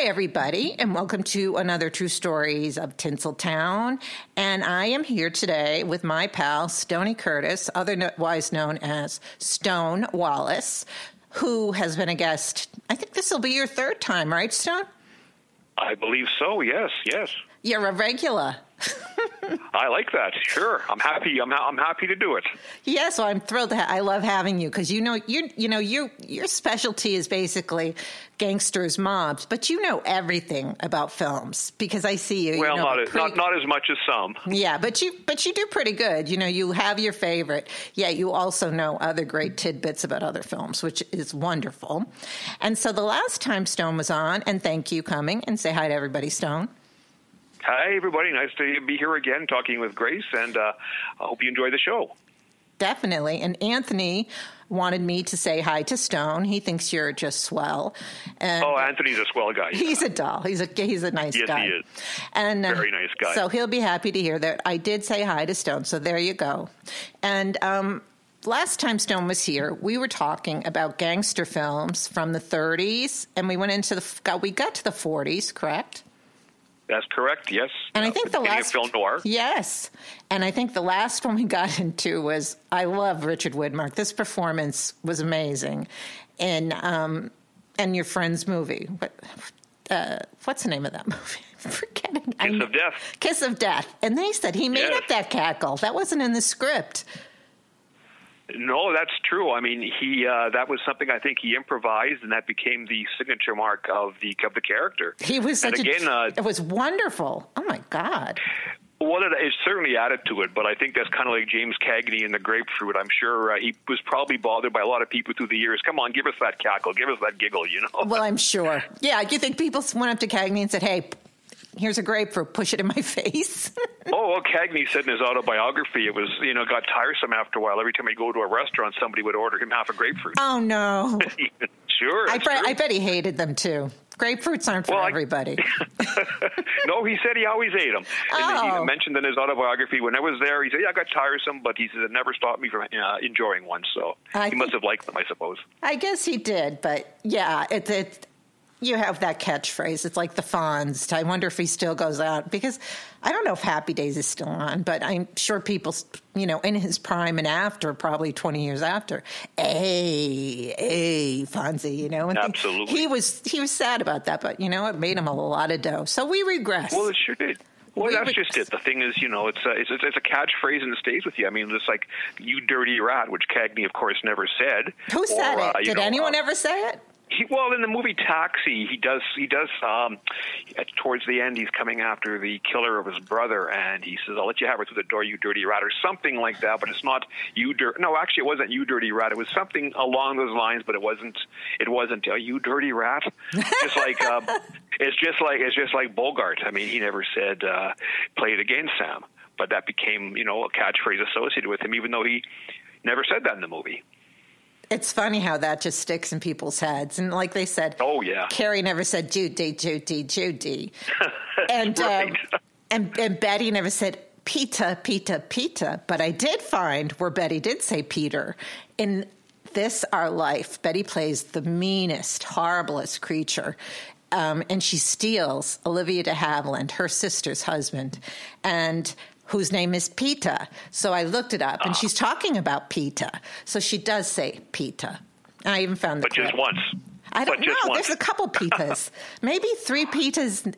Hi, everybody, and welcome to another True Stories of Tinseltown. And I am here today with my pal, Stoney Curtis, otherwise known as Stone Wallace, who has been a guest. I think this will be your third time, right, Stone? I believe so, yes. You're a regular. I like that. Sure. I'm happy. I'm happy to do it. Yeah, so I'm thrilled to I love having you because your specialty is basically gangsters, mobs, but you know everything about films because I see you. Well, not as much as some. Yeah, but you do pretty good. You know, you have your favorite. Yeah, you also know other great tidbits about other films, which is wonderful. And so the last time Stone was on, and thank you coming and say hi to everybody, Stone. Hi, everybody. Nice to be here again talking with Grace, and I hope you enjoy the show. Definitely. And Anthony wanted me to say hi to Stone. He thinks you're just swell. And Anthony's a swell guy. He's a doll. He's a nice guy. Yes, he is. And very nice guy. So he'll be happy to hear that I did say hi to Stone. So there you go. And last time Stone was here, we were talking about gangster films from the 30s, and we went into we got to the 40s, correct? That's correct, yes. And I think the last film noir. Yes. And I think the last one we got into was I love Richard Widmark. This performance was amazing. And your friend's movie. What's the name of that movie? I'm forgetting. Kiss of Death. Kiss of Death. And they said he made up that cackle. That wasn't in the script. No, that's true. I mean, he that was something I think he improvised, and that became the signature mark of the character. He was it was wonderful. Oh my God. Well, it certainly added to it, but I think that's kind of like James Cagney and the Grapefruit. I'm sure he was probably bothered by a lot of people through the years. Come on, give us that cackle, give us that giggle, you know? Well, I'm sure. Yeah, you think people went up to Cagney and said, hey, here's a grapefruit, push it in my face. Well, Cagney said in his autobiography, it was, got tiresome after a while. Every time he'd go to a restaurant, somebody would order him half a grapefruit. Oh, no. Sure. I bet he hated them, too. Grapefruits aren't for everybody. No, he said he always ate them. And he mentioned in his autobiography, when I was there, he said, I got tiresome, but he said it never stopped me from enjoying one. So he must have liked them, I suppose. I guess he did, but yeah, you have that catchphrase. It's like the Fonz. I wonder if he still goes out because I don't know if Happy Days is still on, but I'm sure people, in his prime and after, probably 20 years after, hey, Fonzie, and absolutely. He was sad about that, but it made him a lot of dough. So we regress. Well, it sure did. Well, that's just it. The thing is, it's a catchphase and it stays with you. I mean, it's like, you dirty rat, which Cagney, of course, never said. Who said it? Did anyone ever say it? Well, in the movie Taxi, he does. Towards the end, he's coming after the killer of his brother, and he says, "I'll let you have her through the door, you dirty rat," or something like that. But it's not you. No, actually, it wasn't you dirty rat. It was something along those lines, but it wasn't. You dirty rat. Just like it's just like Bogart. I mean, he never said play it again, Sam. But that became a catchphrase associated with him, even though he never said that in the movie. It's funny how that just sticks in people's heads. And like they said, oh, yeah. Carrie never said Judy, Judy, Judy. And, right. and Betty never said Pita, Pita, Pita. But I did find where Betty did say Peter. In This Our Life, Betty plays the meanest, horriblest creature. And she steals Olivia de Havilland, her sister's husband, and whose name is Pita. So I looked it up, and she's talking about Pita. So she does say Pita. And I even found the clip. Just once. I don't know. There's a couple Pitas. Maybe 3 Pitas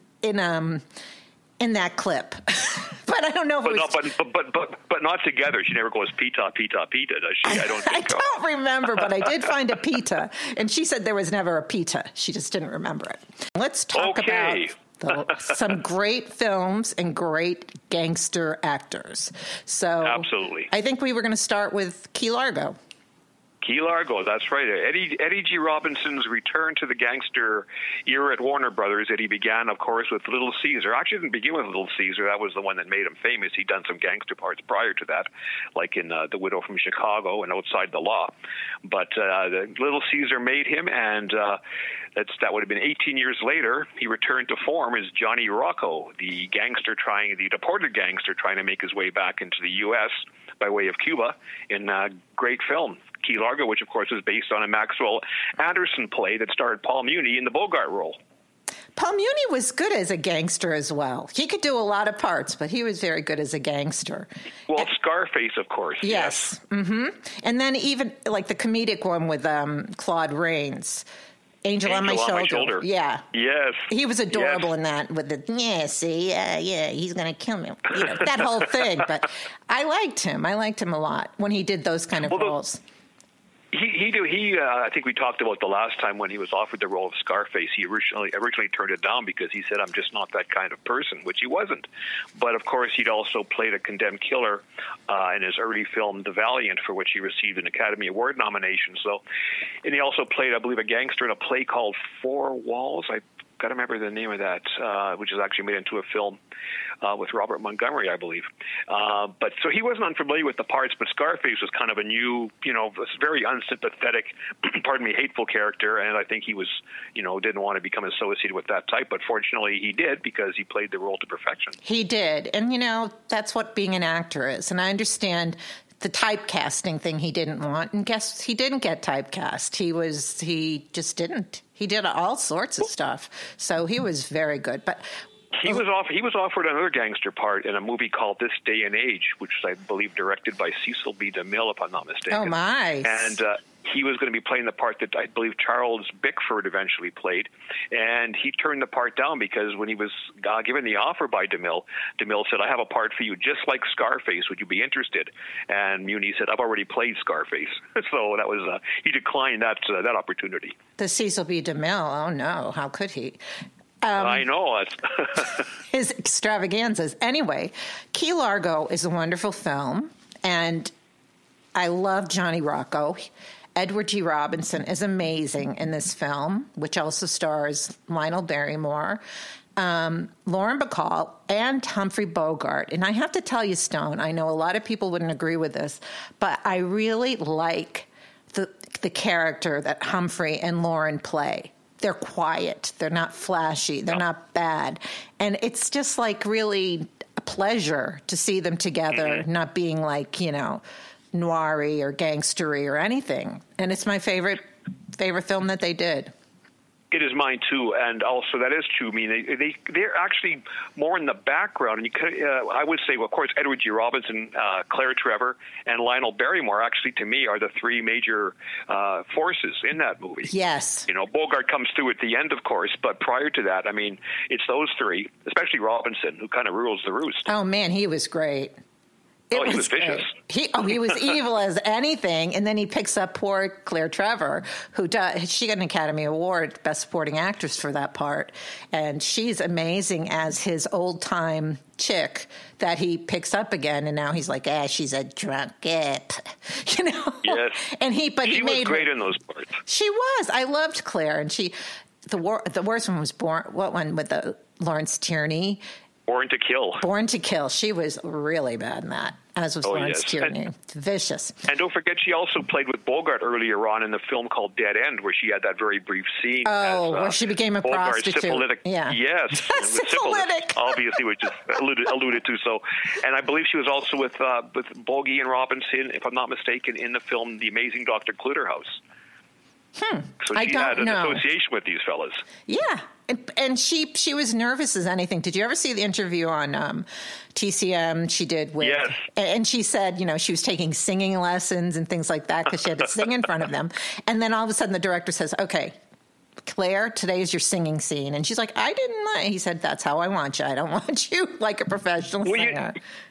in that clip. But I don't know if but not together. She never goes Pita, Pita, Pita, does she? I don't think so. I don't remember, but I did find a Pita. And she said there was never a Pita. She just didn't remember it. Let's talk about some great films and great gangster actors. So absolutely. I think we were going to start with Key Largo. Key Largo, that's right. Eddie G. Robinson's return to the gangster era at Warner Brothers that he began, of course, with Little Caesar. Actually, didn't begin with Little Caesar. That was the one that made him famous. He'd done some gangster parts prior to that, like in The Widow from Chicago and Outside the Law. But Little Caesar made him, and that would have been 18 years later. He returned to form as Johnny Rocco, the deported gangster trying to make his way back into the U.S. by way of Cuba in a great film, Key Largo, which, of course, was based on a Maxwell Anderson play that starred Paul Muni in the Bogart role. Paul Muni was good as a gangster as well. He could do a lot of parts, but he was very good as a gangster. Well, Scarface, of course. Yes. Mm-hmm. And then even like the comedic one with Claude Rains. Angel on my shoulder. Yeah. Yes. He was adorable in that with the, he's going to kill me. That whole thing. But I liked him. I liked him a lot when he did those kind of roles. I think we talked about the last time when he was offered the role of Scarface. He originally turned it down because he said, I'm just not that kind of person, which he wasn't. But, of course, he'd also played a condemned killer in his early film, The Valiant, for which he received an Academy Award nomination. And he also played, I believe, a gangster in a play called Four Walls. I've got to remember the name of that, which is actually made into a film with Robert Montgomery, I believe. But so he wasn't unfamiliar with the parts, but Scarface was kind of a new, very unsympathetic, hateful character, and I think he was, didn't want to become associated with that type, but fortunately he did because he played the role to perfection. He did, and that's what being an actor is, and I understand the typecasting thing he didn't want, and guess he didn't get typecast. He just didn't. He did all sorts of stuff, so he was very good, but. He was offered another gangster part in a movie called This Day and Age, which is, I believe, directed by Cecil B. DeMille, if I'm not mistaken. Oh, my. And he was going to be playing the part that I believe Charles Bickford eventually played. And he turned the part down because when he was given the offer by DeMille said, I have a part for you just like Scarface. Would you be interested? And Muni said, I've already played Scarface. So that was he declined that opportunity. The Cecil B. DeMille, oh, no. How could he? I know. His extravaganzas. Anyway, Key Largo is a wonderful film, and I love Johnny Rocco. Edward G. Robinson is amazing in this film, which also stars Lionel Barrymore, Lauren Bacall, and Humphrey Bogart. And I have to tell you, Stone, I know a lot of people wouldn't agree with this, but I really like the character that Humphrey and Lauren play. They're quiet. They're not flashy. They're not bad. And it's just like really a pleasure to see them together, not being like, noir-y or gangstery or anything. And it's my favorite film that they did. It is mine too, and also that is true. I mean, they're actually more in the background. And I would say, well, of course, Edward G. Robinson, Claire Trevor, and Lionel Barrymore actually, to me, are the three major forces in that movie. Yes. Bogart comes through at the end, of course, but prior to that, I mean, it's those three, especially Robinson, who kind of rules the roost. Oh man, he was great. He was vicious. He was evil as anything, and then he picks up poor Claire Trevor, she got an Academy Award, Best Supporting Actress for that part, and she's amazing as his old-time chick that he picks up again, and now he's like, she's a drunkette, Yes. And she was great in those parts. She was. I loved Claire, and the worst one was what one with the Lawrence Tierney. Born to Kill. Born to Kill. She was really bad in that, as was Lawrence Tierney. Vicious. And don't forget, she also played with Bogart earlier on in the film called Dead End, where she had that very brief scene. Oh, where she became a Bogart's prostitute. Syphilitic. Yeah. Yes. Syphilitic. Obviously, which is alluded to. So, and I believe she was also with Bogey and Robinson, if I'm not mistaken, in the film The Amazing Dr. Clutterhouse. So she had an association with these fellas. Yeah. And she was nervous as anything. Did you ever see the interview on TCM she did with? Yes. And she said, she was taking singing lessons and things like that because she had to sing in front of them. And then all of a sudden the director says, okay, Claire, today is your singing scene. And she's like, I didn't like. He said, that's how I want you. I don't want you like a professional singer.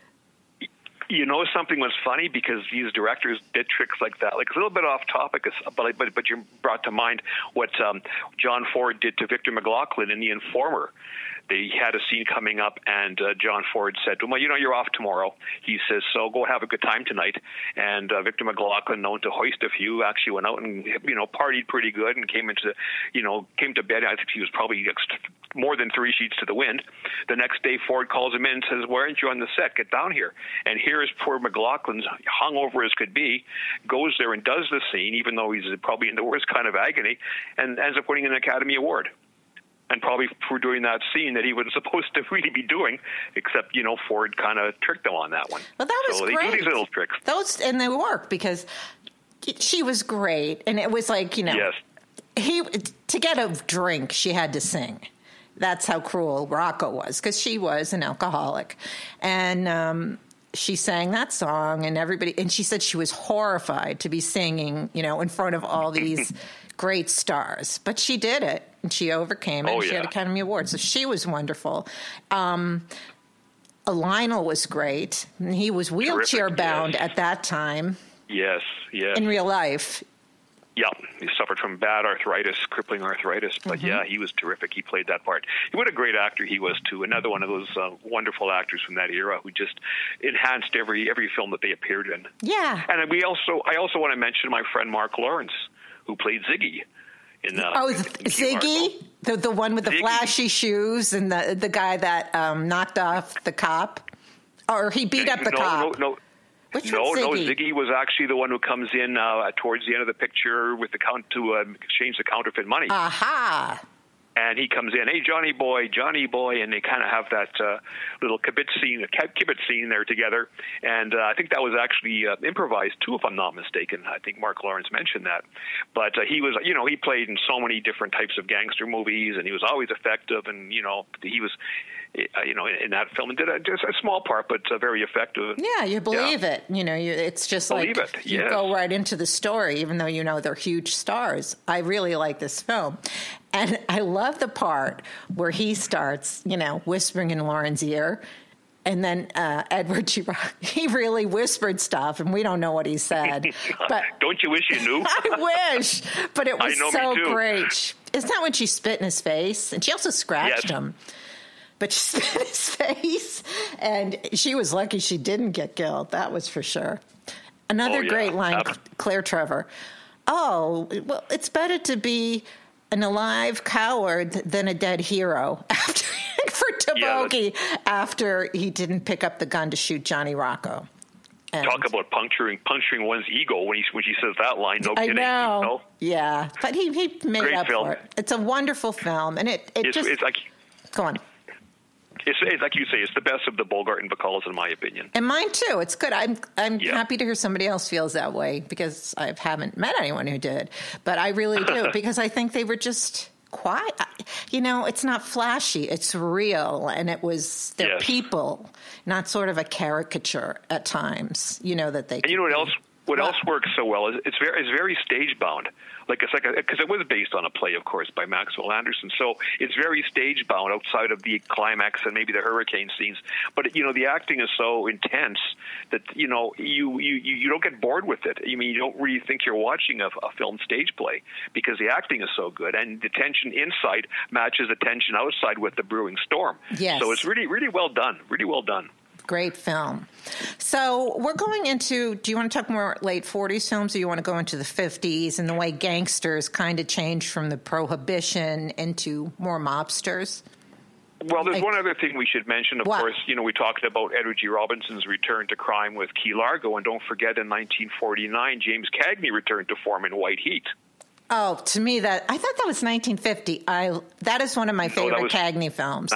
Something was funny because these directors did tricks like that. Like, it's a little bit off topic, but you brought to mind what John Ford did to Victor McLaglen in The Informer. They had a scene coming up, and John Ford said to him, well, you're off tomorrow. He says, so go have a good time tonight. And Victor McLaglen, known to hoist a few, actually went out and, partied pretty good and came to bed. I think he was probably more than 3 sheets to the wind. The next day, Ford calls him in and says, why aren't you on the set? Get down here. And here is poor McLaughlin's hungover as could be, goes there and does the scene, even though he's probably in the worst kind of agony, and ends up winning an Academy Award. And probably for doing that scene that he wasn't supposed to really be doing, except, Ford kind of tricked him on that one. Well, that was great. They do these little tricks. And they work because she was great. And it was like, yes. to get a drink, she had to sing. That's how cruel Rocco was, because she was an alcoholic. And she sang that song, and she said she was horrified to be singing, in front of all these great stars. But she did it, and she overcame it, and she had Academy Award. So she was wonderful. Lionel was great. He was wheelchair bound at that time. Yes. In real life. Yeah, he suffered from bad arthritis, crippling arthritis. But he was terrific. He played that part. What a great actor he was too. Another one of those wonderful actors from that era who just enhanced every film that they appeared in. Yeah. And I also want to mention my friend Mark Lawrence, who played Ziggy. Ziggy, the one with the flashy shoes, and the guy that knocked off the cop, or he beat up the cop. No, Ziggy was actually the one who comes in towards the end of the picture with the count to exchange the counterfeit money. Aha! And he comes in, hey, Johnny boy, and they kind of have that little kibitz scene there together. And I think that was actually improvised too, if I'm not mistaken. I think Mark Lawrence mentioned that. But he was, he played in so many different types of gangster movies, and he was always effective. And he was, in that film, and did just a small part, but very effective. Yeah, you believe it. It's just like you go right into the story, even though they're huge stars. I really like this film. And I love the part where he starts, whispering in Lauren's ear. And then Edward G. Rock, he really whispered stuff, and we don't know what he said. But don't you wish you knew? I wish, but it was so great. Isn't that when she spit in his face? And she also scratched him. But she spit in his face, and she was lucky she didn't get killed. That was for sure. Another great line, Claire Trevor. Oh, well, it's better to be an alive coward than a dead hero for Tabogi after he didn't pick up the gun to shoot Johnny Rocco. And talk about puncturing one's ego when she says that line. No kidding. I know. Yeah, but he made great up film. for it. It's a wonderful film, and it's like go on. It's like you say, it's the best of the Bogart and Bacalls, in my opinion. And mine too. It's good. I'm happy to hear somebody else feels that way, because I haven't met anyone who did, but I really do, because I think they were just quiet. It's not flashy. It's real, and they're people, not sort of a caricature at times. That they. And what else works so well is it's very stage bound. Because it was based on a play, of course, by Maxwell Anderson. So it's very stage bound outside of the climax and maybe the hurricane scenes. But the acting is so intense that you don't get bored with it. You don't really think you're watching a film stage play, because the acting is so good, and the tension inside matches the tension outside with the brewing storm. Yes. So it's really, really well done. Really well done. Great film. So we're going into, do you want to talk more late 40s films, or you want to go into the 50s and the way gangsters kind of changed from the Prohibition into more mobsters? Well, there's one other thing we should mention. Of course, we talked about Edward G. Robinson's return to crime with Key Largo, and don't forget in 1949, James Cagney returned to form in White Heat. Oh, to me, I thought that was 1950. That is one of my favorite Cagney films.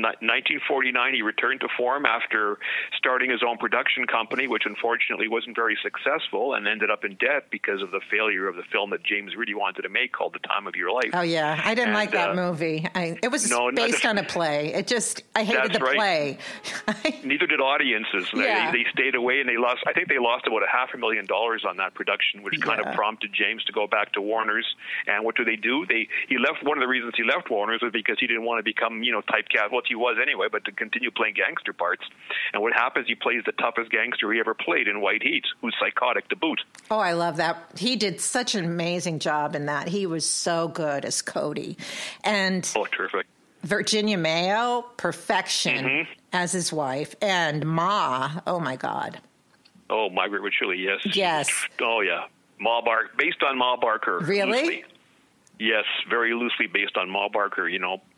1949, he returned to form after starting his own production company, which unfortunately wasn't very successful, and ended up in debt because of the failure of the film that James really wanted to make, called The Time of Your Life. Oh, yeah. I didn't like that movie. It was based on a play. I hated the play. Neither did audiences. Yeah. They stayed away, and I think they lost about $500,000 on that production, which kind of prompted James to go back to Warner's. And what do? He left. One of the reasons he left Warner's was because he didn't want to become, typecast. Well, he was anyway, but to continue playing gangster parts. And what happens? He plays the toughest gangster he ever played in White Heat, who's psychotic to boot. Oh, I love that. He did such an amazing job in that. He was so good as Cody. And terrific. Virginia Mayo, perfection as his wife, and Ma. Oh my God. Oh, Margaret Richley, yes. Yes. Oh yeah. Based on Ma Barker. Really? Loosely. Yes, very loosely based on Ma Barker,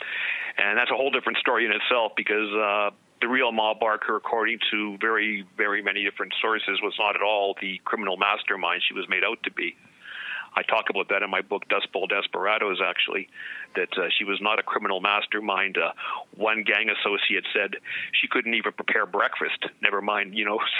And that's a whole different story in itself, because the real Ma Barker, according to very, very many different sources, was not at all the criminal mastermind she was made out to be. I talk about that in my book, Dust Bowl Desperados, actually, that she was not a criminal mastermind. One gang associate said she couldn't even prepare breakfast, never mind,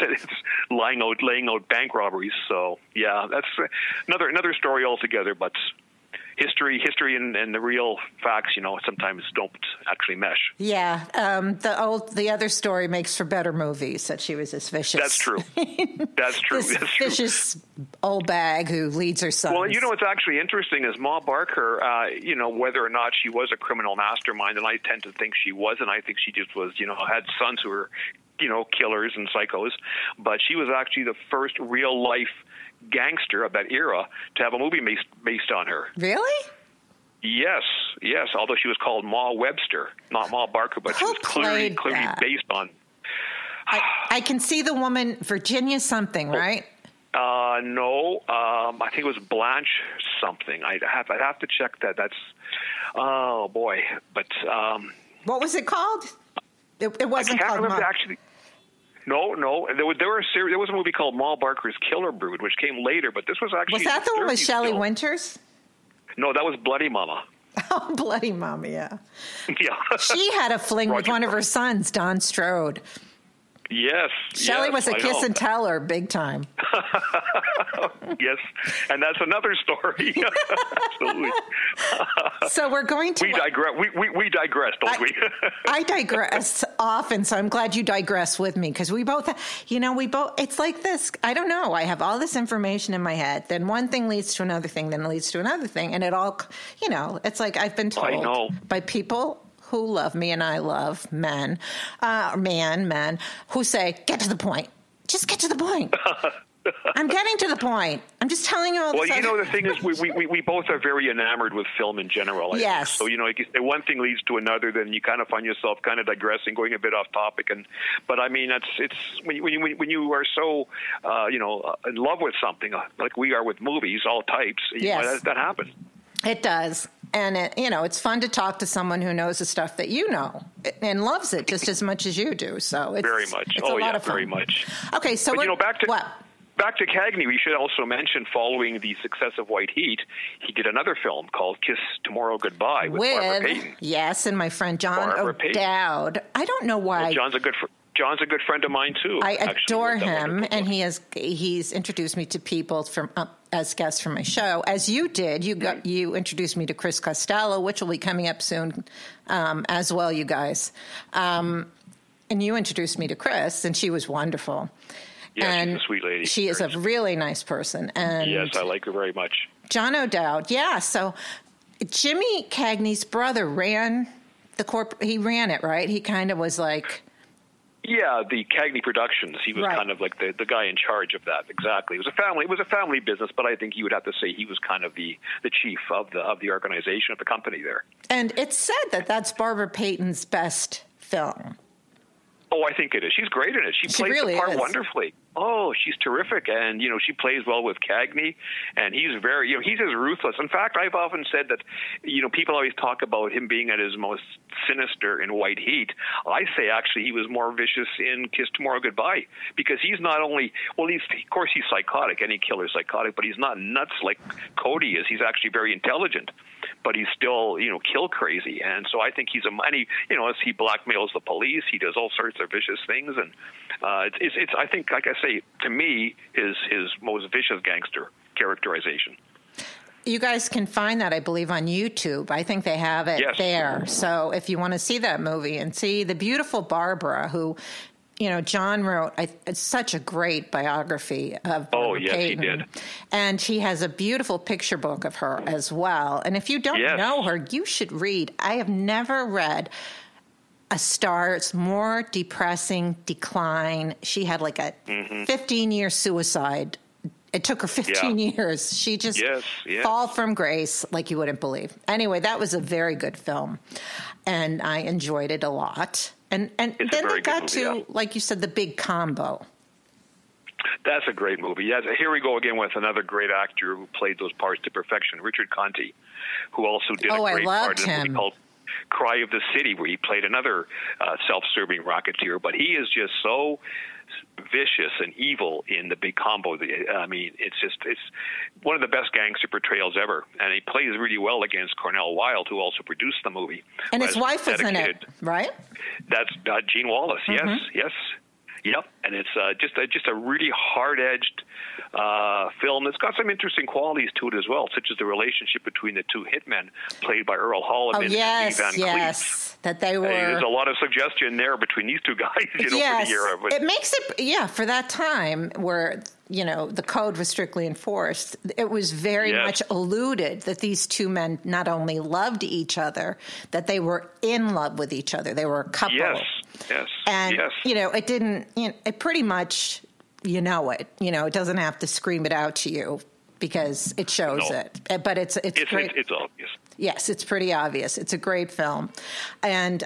laying out bank robberies. So, yeah, that's another story altogether. But, history and the real facts, sometimes don't actually mesh. Yeah, the other story makes for better movies. That she was this vicious. That's true. That's true. This vicious old bag who leads her sons. Well, what's actually interesting is Ma Barker. Whether or not she was a criminal mastermind, and I tend to think she wasn't. I think she just was. Had sons who were, killers and psychos. But she was actually the first real life gangster of that era to have a movie based on her. Really? Yes. Although she was called Ma Webster, not Ma Barker, but she was clearly based on. I can see the woman, Virginia something, right? No. I think it was Blanche something. I'd have to check that. That's. Oh boy! But what was it called? It wasn't I can't called remember actually. No. There was a movie called Ma Barker's Killer Brood, which came later, but this was actually. Was that the one with Shelley Winters? No, that was Bloody Mama. Oh, Bloody Mama, yeah. Yeah. She had a fling with one of her sons, Don Strode. Yes. Shelley was a kiss and tell her big time. Yes, and that's another story. Absolutely. So we're going to. We digress. We digress, don't we? I digress often, so I'm glad you digress with me because we both. It's like this. I don't know. I have all this information in my head. Then one thing leads to another thing. Then it leads to another thing, and it all. It's like I've been told by people who love me, and I love men, who say, get to the point. Just get to the point. I'm getting to the point. I'm just telling you all this. Well, the thing is, we both are very enamored with film in general. Yes. So, like you say, one thing leads to another, then you kind of find yourself kind of digressing, going a bit off topic. But I mean, it's when you are so, in love with something, like we are with movies, all types, yes. That happens. It does. And, it's fun to talk to someone who knows the stuff that you know and loves it just as much as you do. So it's very much. It's a lot of fun. Very much. Okay, so back to Cagney, we should also mention, following the success of White Heat, he did another film called Kiss Tomorrow Goodbye with Barbara Payton. Yes, and my friend John O'Dowd. I don't know why. Well, John's a good friend of mine too. I adore him, and he's introduced me to people from as guests from my show, as you did. You introduced me to Chris Costello, which will be coming up soon, as well, you guys. And you introduced me to Chris, and she was wonderful. Yeah, she's a sweet lady. She is a really nice person. And yes, I like her very much. John O'Dowd, yeah. So Jimmy Cagney's brother ran he ran it, right? He kind of was like... Yeah, the Cagney Productions. He was kind of like the guy in charge of that. Exactly. It was a family business, but I think you would have to say he was kind of the chief of the organization of the company there. And it's said that that's Barbara Payton's best film. Oh, I think it is. She's great in it. She plays really the part is. Wonderfully. Oh, she's terrific. And, she plays well with Cagney. And he's very, he's as ruthless. In fact, I've often said that, people always talk about him being at his most sinister in White Heat. I say, actually, he was more vicious in Kiss Tomorrow Goodbye. Because he's not only, of course, he's psychotic. Any killer's psychotic. But he's not nuts like Cody is. He's actually very intelligent. But he's still, kill crazy. And so I think as he blackmails the police, he does all sorts of vicious things. And it's I think, like I say, to me, his most vicious gangster characterization. You guys can find that, I believe, on YouTube. I think they have it there. So if you want to see that movie and see the beautiful Barbara, who... John wrote such a great biography of Barbara Payton. He did. And he has a beautiful picture book of her as well. And if you don't know her, you should read. I have never read a star's more depressing decline. She had like a 15-year suicide. It took her 15 years. She just fall from grace like you wouldn't believe. Anyway, that was a very good film. And I enjoyed it a lot. And then they got to, like you said, the big combo. That's a great movie. Yes, here we go again with another great actor who played those parts to perfection, Richard Conte, who also did a great part in a movie called Cry of the City, where he played another self-serving rocketeer. But he is just so vicious and evil in the big combo. I mean, it's one of the best gangster portrayals ever, and he plays really well against Cornell Wilde, who also produced the movie. And his wife was in it, right? That's Gene Wallace. Yes. Yep, and it's just a really hard-edged film that's got some interesting qualities to it as well, such as the relationship between the two hitmen played by Earl Holliman and Lee Van Cleef. That they were. There's a lot of suggestion there between these two guys, for the era. But it makes it, for that time where, the code was strictly enforced, it was very much alluded that these two men not only loved each other, that they were in love with each other. They were a couple. Yes. And, it didn't, it pretty much, it doesn't have to scream it out to you because it shows it. But it's great. It's obvious. Yes, it's pretty obvious. It's a great film. And,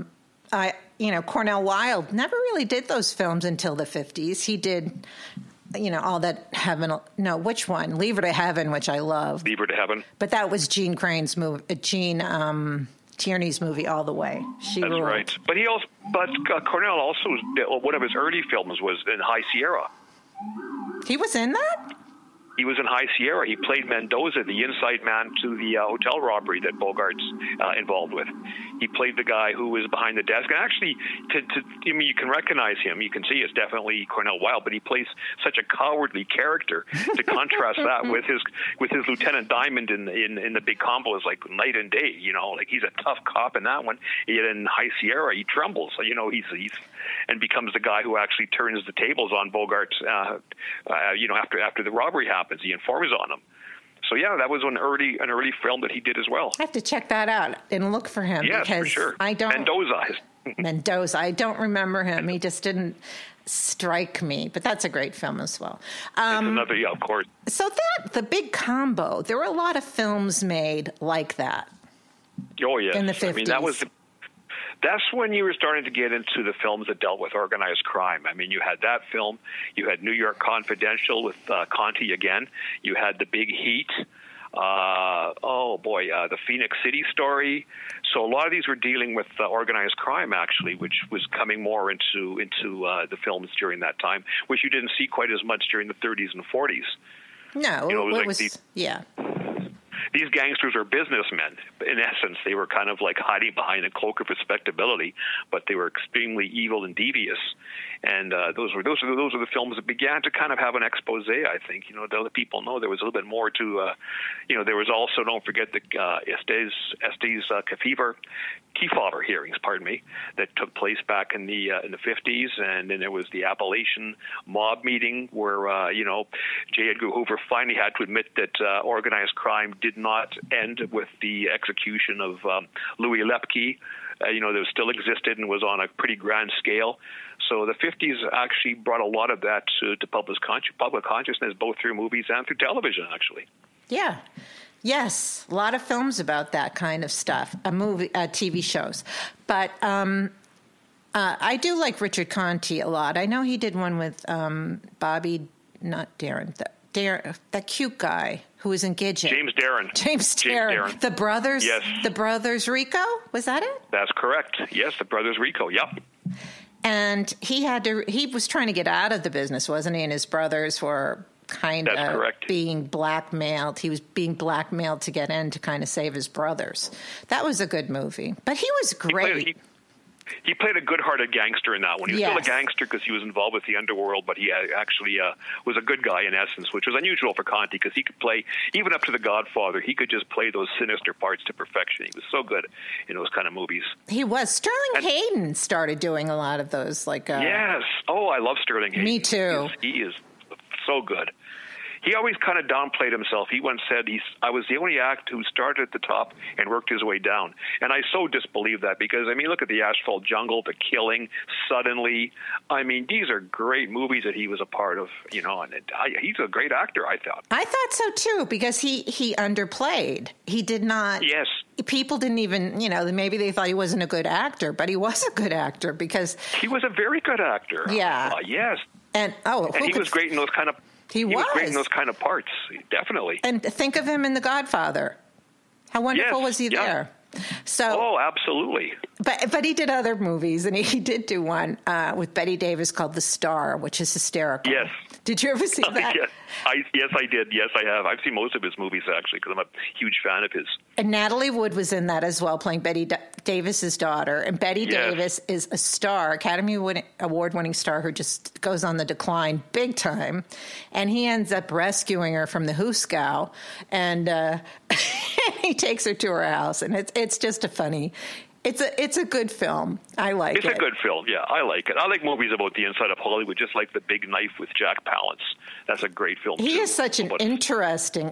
Cornel Wilde never really did those films until the 50s. He did, all that Heaven. No, which one? Leave Her to Heaven, which I love. Leave Her to Heaven. But that was Gene Crane's movie, Tierney's movie All the Way. That's right. But Cornell also, one of his early films was in High Sierra. He was in that? He was in High Sierra. He played Mendoza, the inside man to the hotel robbery that Bogart's involved with. He played the guy who was behind the desk. And actually, you can recognize him. You can see it's definitely Cornel Wilde, but he plays such a cowardly character. To contrast that with his Lieutenant Diamond in the Big Combo is like night and day. Like he's a tough cop in that one. Yet in High Sierra, he trembles. He's and becomes the guy who actually turns the tables on Bogart. After the robbery happens. He informs on him. So that was an early film that he did as well. I have to check that out and look for him. Yes, because for sure. I don't Mendoza. I don't remember him. He just didn't strike me. But that's a great film as well. It's another, of course. So the Big Combo. There were a lot of films made like that. Oh yes, in the 50s. I mean that's when you were starting to get into the films that dealt with organized crime. I mean, you had that film. You had New York Confidential with Conti again. You had The Big Heat. The Phoenix City Story. So a lot of these were dealing with organized crime, actually, which was coming more into the films during that time, which you didn't see quite as much during the 30s and 40s. No, it was these gangsters are businessmen. In essence, they were kind of like hiding behind a cloak of respectability, but they were extremely evil and devious. And those are the films that began to kind of have an expose. I think to let people know there was a little bit more to. There was also, don't forget, the Estes Kefauver hearings, that took place back in the 50s, and then there was the Appalachian mob meeting where J. Edgar Hoover finally had to admit that organized crime did not end with the execution of Louis Lepke. That still existed and was on a pretty grand scale. So the 50s actually brought a lot of that to public consciousness, both through movies and through television, actually. Yeah. Yes, a lot of films about that kind of stuff, TV shows. But I do like Richard Conte a lot. I know he did one with Bobby, not Darren, that cute guy who was in Gidget. James Darren. The brothers. Yes. The brothers Rico. Was that it? That's correct. Yes, the brothers Rico. Yep. And he was trying to get out of the business, wasn't he? And his brothers were kind of being blackmailed. He was being blackmailed to get in to kind of save his brothers. That was a good movie. But he was great. He played a good-hearted gangster in that one. He was still a gangster because he was involved with the underworld, but he actually was a good guy in essence, which was unusual for Conte because he could play, even up to The Godfather, he could just play those sinister parts to perfection. He was so good in those kind of movies. He was. Sterling Hayden started doing a lot of those. Yes. Oh, I love Sterling Hayden. Me too. He is so good. He always kind of downplayed himself. He once said, I was the only actor who started at the top and worked his way down. And I so disbelieve that because, look at The Asphalt Jungle, The Killing, Suddenly. These are great movies that he was a part of, and he's a great actor, I thought. I thought so, too, because he underplayed. He did not. Yes. People didn't even, maybe they thought he wasn't a good actor, but he was a good actor because. He was a very good actor. Yeah. Yes. And he was great in those kind of. He was great in those kind of parts, definitely. And think of him in The Godfather. How wonderful was he there? Oh, absolutely. But he did other movies, and he did do one with Bette Davis called The Star, which is hysterical. Yes. Did you ever see that? Yes, I did. Yes, I have. I've seen most of his movies, actually, because I'm a huge fan of his. And Natalie Wood was in that as well, playing Bette Davis's daughter. And Bette Davis is a star, Academy Award-winning star who just goes on the decline big time. And he ends up rescuing her from the Hooskow, and he takes her to her house. And it's just a funny... It's a good film. I like it. It's a good film. Yeah, I like it. I like movies about the inside of Hollywood, just like The Big Knife with Jack Palance. That's a great film, too. He is such an interesting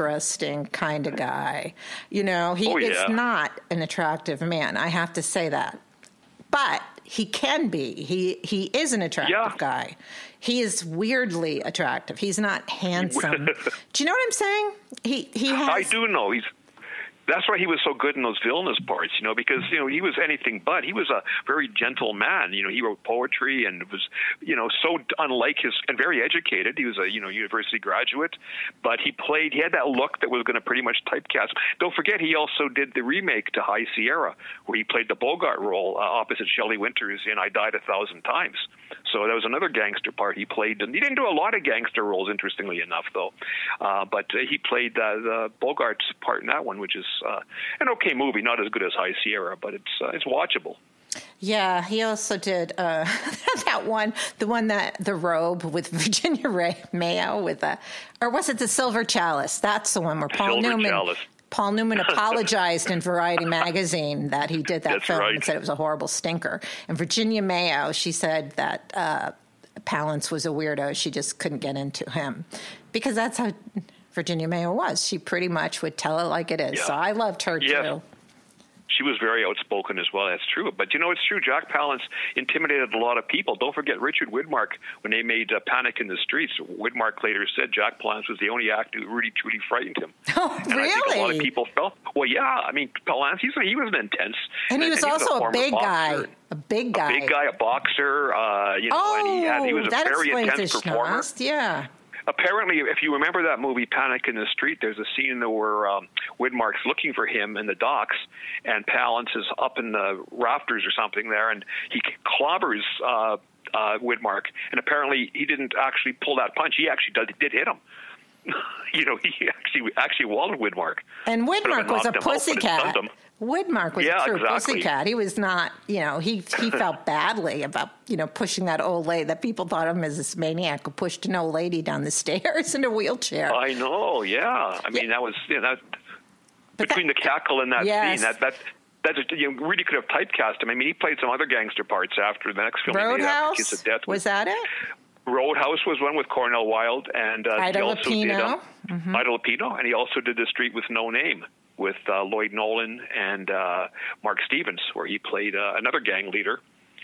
kind of guy. You know, he is not an attractive man. I have to say that. But he can be. He is an attractive guy. He is weirdly attractive. He's not handsome. Do you know what I'm saying? He has... I do know. That's why he was so good in those villainous parts, because, he was anything but. He was a very gentle man. He wrote poetry and was, so unlike and very educated. He was a, university graduate, but he had that look that was going to pretty much typecast. Don't forget, he also did the remake to High Sierra, where he played the Bogart role opposite Shelley Winters in I Died 1,000 Times. So that was another gangster part he played. And he didn't do a lot of gangster roles, interestingly enough, though. But he played the Bogart's part in that one, which is an okay movie, not as good as High Sierra, but it's watchable. Yeah, he also did that one, the Robe with Virginia Mayo or was it The Silver Chalice? That's the one where Paul Newman apologized in Variety magazine that he did that film and said it was a horrible stinker. And Virginia Mayo, she said that Palance was a weirdo. She just couldn't get into him because that's how Virginia Mayo was. She pretty much would tell it like it is. Yeah. So I loved her too. She was very outspoken as well. That's true. But, it's true. Jack Palance intimidated a lot of people. Don't forget Richard Widmark, when they made Panic in the Streets. Widmark later said Jack Palance was the only actor who really, truly frightened him. Oh, and really? I think a lot of people felt, well, yeah. I mean, Palance, he was an intense. And he was also a big guy. A big guy, a boxer, and he was a very intense performer. Yeah. Apparently, if you remember that movie Panic in the Street, there's a scene there where Widmark's looking for him in the docks, and Palance is up in the rafters or something there, and he clobbers Widmark, and apparently he didn't actually pull that punch. He actually did hit him. He actually walled Widmark. And Widmark was a pussycat. Widmark was a true pussycat. He was not, he felt badly about, pushing that old lady, that people thought of him as this maniac who pushed an old lady down the stairs in a wheelchair. I know, yeah. I mean, that was, between the cackle and that scene, that really could have typecast him. I mean, he played some other gangster parts after the next film. Roadhouse? Kiss of Death. Was that it? Roadhouse was one with Cornell Wilde, and Ida he also Lupino. did Ida Lupino, and he also did The Street with No Name with Lloyd Nolan and Mark Stevens, where he played another gang leader.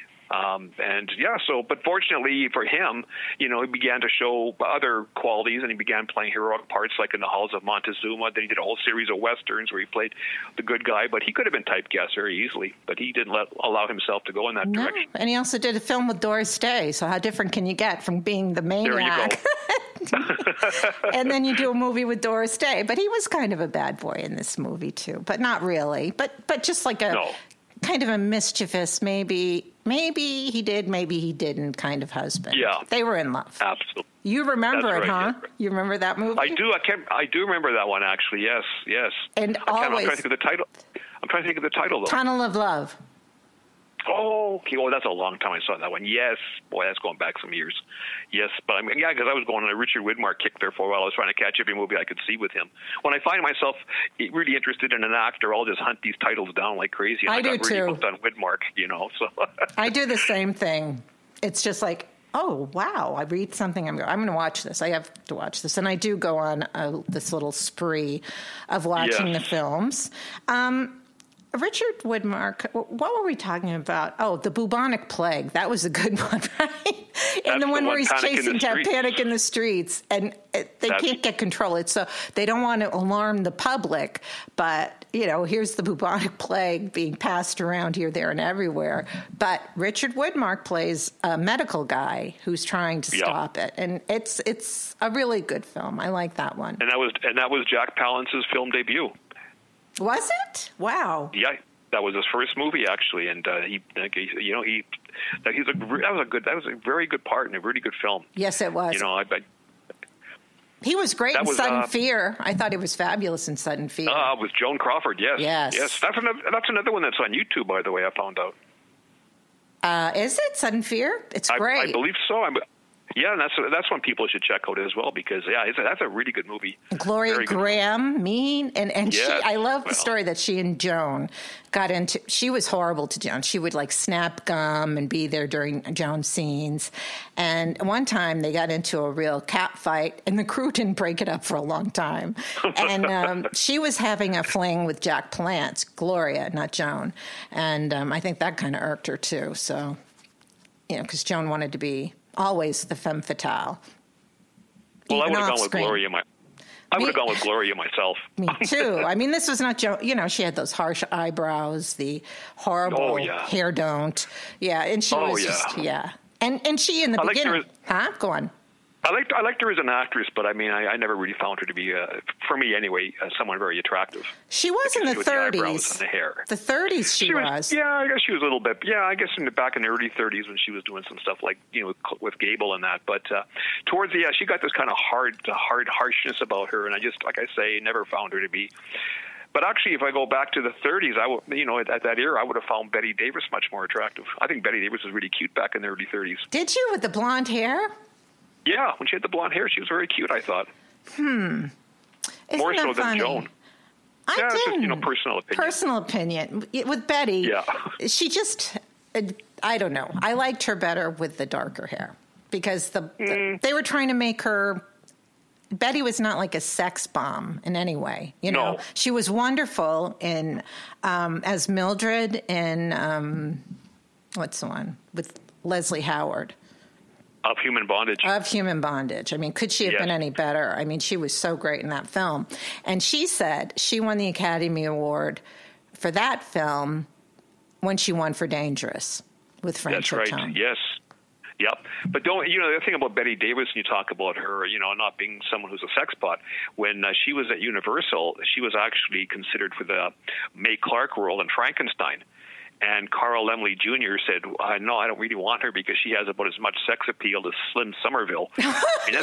But fortunately for him, he began to show other qualities, and he began playing heroic parts like in The Halls of Montezuma. Then he did a whole series of westerns where he played the good guy, but he could have been typecast very easily, but he didn't allow himself to go in that direction. And he also did a film with Doris Day, so how different can you get from being the maniac? There you go. And then you do a movie with Doris Day, but he was kind of a bad boy in this movie too, but not really, but just like kind of a mischievous, maybe he did, maybe he didn't kind of husband. Yeah. They were in love. Absolutely. You remember it, huh? Yeah. You remember that movie? I do. I do remember that one, actually. Yes. And I'm trying to think of the title. Though. Tunnel of Love. Oh, okay. Oh, that's a long time I saw that one. Yes. Boy, that's going back some years. Yes, but because I was going on a Richard Widmark kick there for a while. I was trying to catch every movie I could see with him. When I find myself really interested in an actor, I'll just hunt these titles down like crazy. And I got really hooked on Widmark, So I do the same thing. It's just like, oh, wow, I read something. I'm going to watch this. I have to watch this. And I do go on this little spree of watching the films. Richard Widmark, what were we talking about? Oh, the bubonic plague. That was a good one, right? And the one where he's chasing down Panic in the Streets. And they can't get control. So they don't want to alarm the public. But, here's the bubonic plague being passed around here, there, and everywhere. But Richard Widmark plays a medical guy who's trying to stop it. And it's a really good film. I like that one. And that was Jack Palance's film debut. Was it? Wow. Yeah, that was his first movie actually, and that was a very good part in a really good film. Yes, it was. He was great in Sudden Fear. I thought he was fabulous in Sudden Fear. With Joan Crawford, yes. Yes. That's another one that's on YouTube, by the way, I found out. Is it Sudden Fear? It's great. I believe so. Yeah, and that's one people should check out as well because that's a really good movie. Gloria Graham, mean, and yes, she. I love the story that she and Joan got into. She was horrible to Joan. She would like snap gum and be there during Joan's scenes. And one time they got into a real cat fight, and the crew didn't break it up for a long time. And she was having a fling with Jack Palance, Gloria, not Joan. And I think that kind of irked her too. So, because Joan wanted to be always the femme fatale. Well, I would have gone with Gloria. I would have gone with Gloria myself. Me too. I mean, this was not Joan. She had those harsh eyebrows, the horrible hair don't. Yeah, and she was just And she in the beginning. Go on. I liked her as an actress, but I mean, I never really found her to be, for me anyway, someone very attractive. She was in the 30s. The eyebrows and the hair. The 30s she was. Yeah, I guess she was a little bit. Yeah, I guess back in the early 30s when she was doing some stuff like, with Gable and that. But towards she got this kind of hard harshness about her, and I just, like I say, never found her to be. But actually, if I go back to the 30s, at that era, I would have found Bette Davis much more attractive. I think Bette Davis was really cute back in the early 30s. Did you, with the blonde hair? Yeah, when she had the blonde hair, she was very cute, I thought. Isn't more so that funny? than Joan. It's just, personal opinion. Personal opinion. With Betty, she just, I don't know. I liked her better with the darker hair because they were trying to make her, Betty was not like a sex bomb in any way. No. She was wonderful in, as Mildred in, what's the one? With Leslie Howard. Of Human Bondage. I mean, could she have been any better? I mean, she was so great in that film. And she said she won the Academy Award for that film when she won for Dangerous with Frances That's right. Yes. Yep. But the thing about Bette Davis, when you talk about her, not being someone who's a sex pot, when she was at Universal, she was actually considered for the Mae Clarke role in Frankenstein. And Carl Laemmle Jr. said, no, I don't really want her because she has about as much sex appeal as Slim Somerville. There's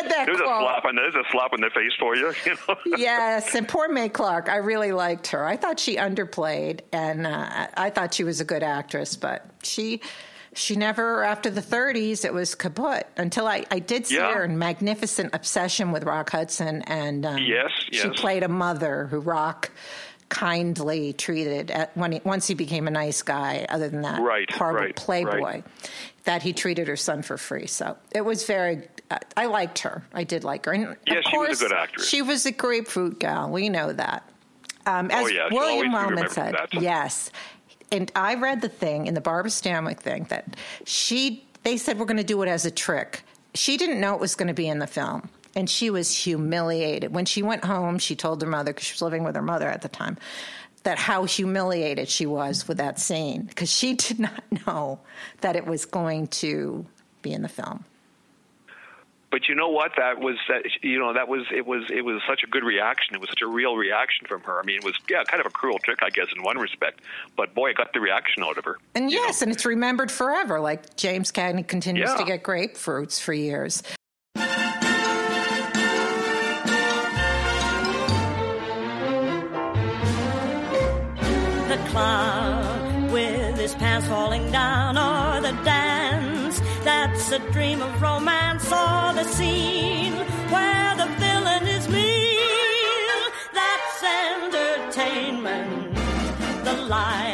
a slap in the face for you. Yes, and poor Mae Clarke. I really liked her. I thought she underplayed, and I thought she was a good actress, but she never, after the 30s, it was kaput until I did see her in Magnificent Obsession with Rock Hudson, and she played a mother who Rock kindly treated once he became a nice guy. Other than that, horrible playboy, that he treated her son for free. So it was very. I liked her. I did like her. And of course, she was a good actress. She was a grapefruit gal. We know that. As William Wellman said, yes. And I read the thing in the Barbara Stanwyck thing that they said we're going to do it as a trick. She didn't know it was going to be in the film. And she was humiliated. When she went home, she told her mother, because she was living with her mother at the time, that how humiliated she was with that scene, because she did not know that it was going to be in the film. But you know what? It was such a good reaction. It was such a real reaction from her. I mean, it was kind of a cruel trick, I guess, in one respect. But boy, it got the reaction out of her. And and it's remembered forever. Like James Cagney continues to get grapefruits for years. Cloud with his pants falling down, or the dance that's a dream of romance, or the scene where the villain is mean, that's entertainment. The light